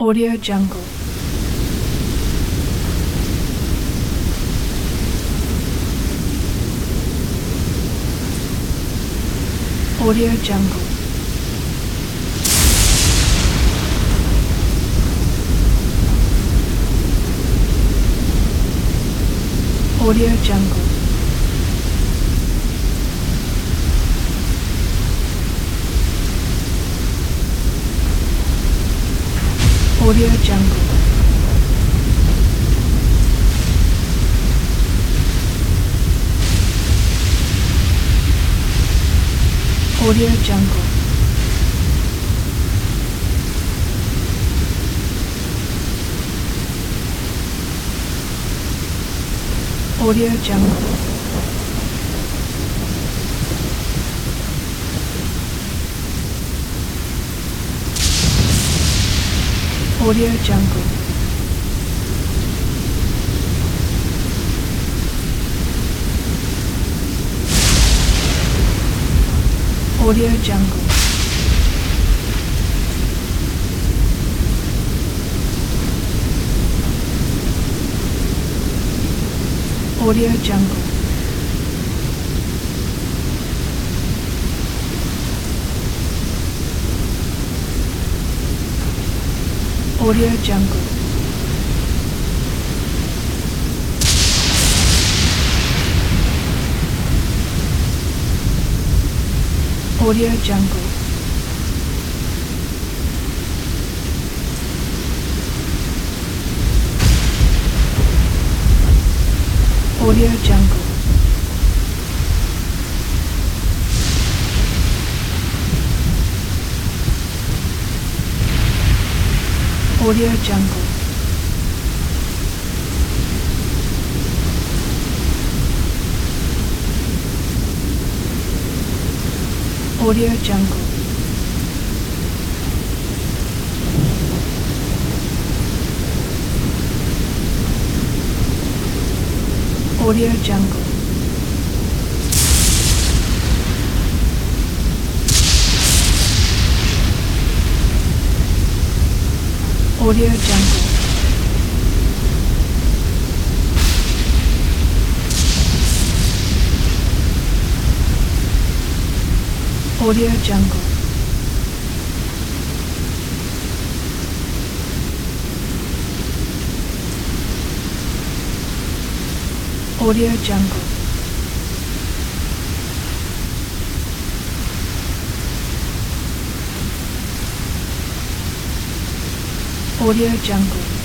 Audio Jungle. Audio Jungle. Audio Jungle. Audio Jungle. Audio Jungle. Audio Jungle. Audio Jungle. Audio Jungle. Audio Jungle. Audio Jungle. Audio Jungle. Audio Jungle. Audio Jungle. Audio Jungle. Audio Jungle. Audio Jungle. Audio Jungle. Audio Jungle. Audio Jungle.